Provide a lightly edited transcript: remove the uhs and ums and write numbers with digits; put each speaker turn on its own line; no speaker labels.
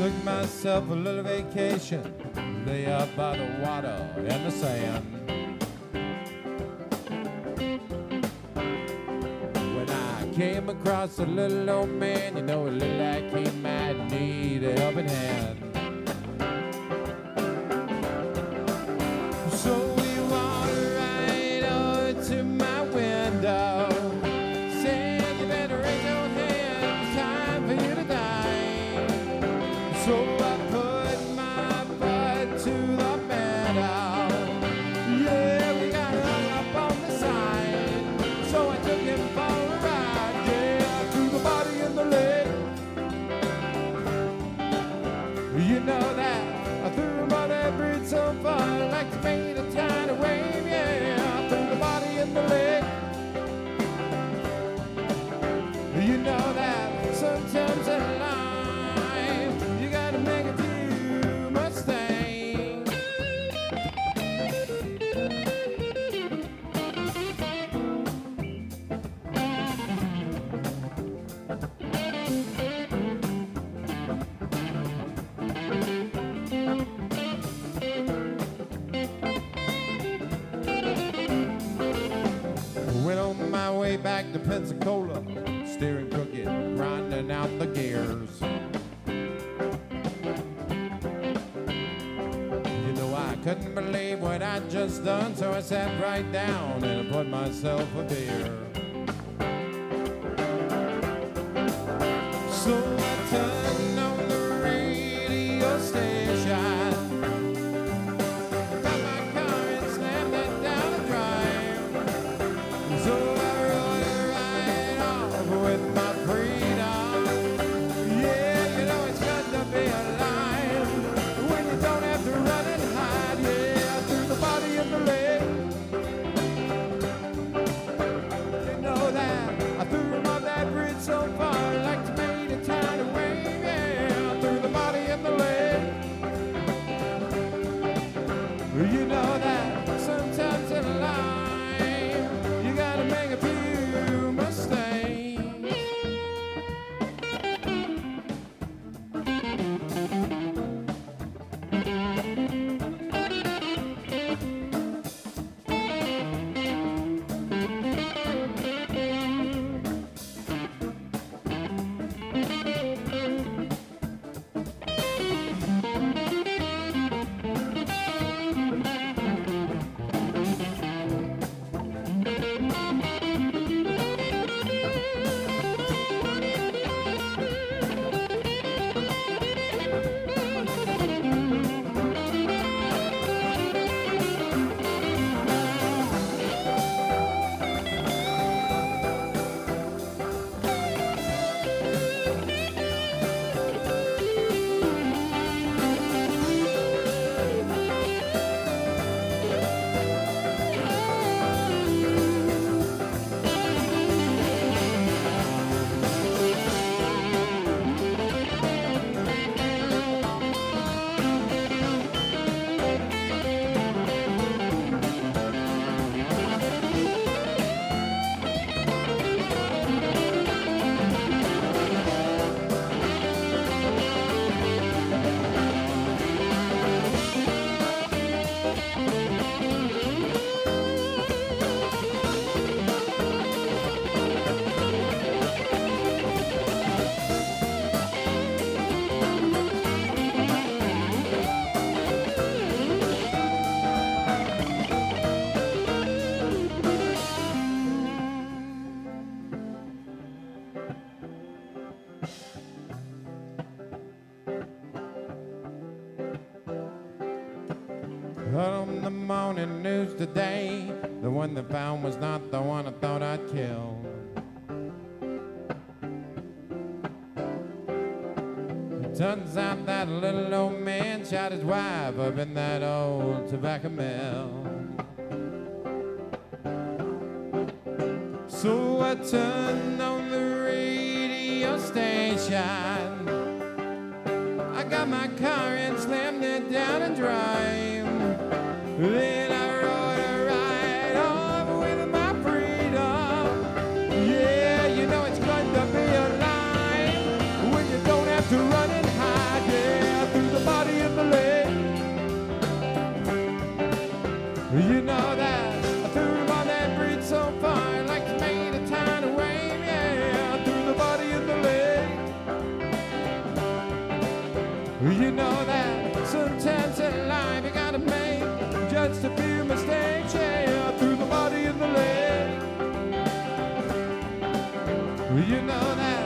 Took myself a little vacation, lay up by the water and the sand. When I came across a little old man, you know, it looked like he might need a helping hand. So we walked right over to my window. Said you better raise your hand, it's time for you to die. So I put my butt to the meadow. Yeah, we got hung up on the sign. So I took him for a ride. Yeah, I threw the body in the lake. You know that I threw him on that bridge so far, like to made a tiny wave. Yeah, I threw the body in the lake. You know that sometimes in life you gotta make a few mistakes. Went on my way back to Pensacola, steering crooked, grinding out the gears. You know, I couldn't believe what I'd just done, so I sat right down and I put myself a beer. So I turned on the radio station, got my car and slammed it down the drive. So I rode right off with my freedom. Yeah, you know it's good to be alive when you don't have to run and hide. Yeah, I threw the body in the lake. You know that I threw him off that bridge so far, like to made a tiny wave. Yeah, I threw the body in the lake. You know that sometimes in life you gotta make a few mistakes. On the morning news today, the one they found was not the one I thought I'd kill. It turns out that little old man shot his wife up in that old tobacco mill. So I turned on the radio station, I got my car and slammed it down and drive. Then I rode right off with my freedom. Yeah, you know it's good to be alive when you don't have to run and hide. Yeah. You know that sometimes in life you gotta make just a few mistakes, yeah, through the body and the leg. You know that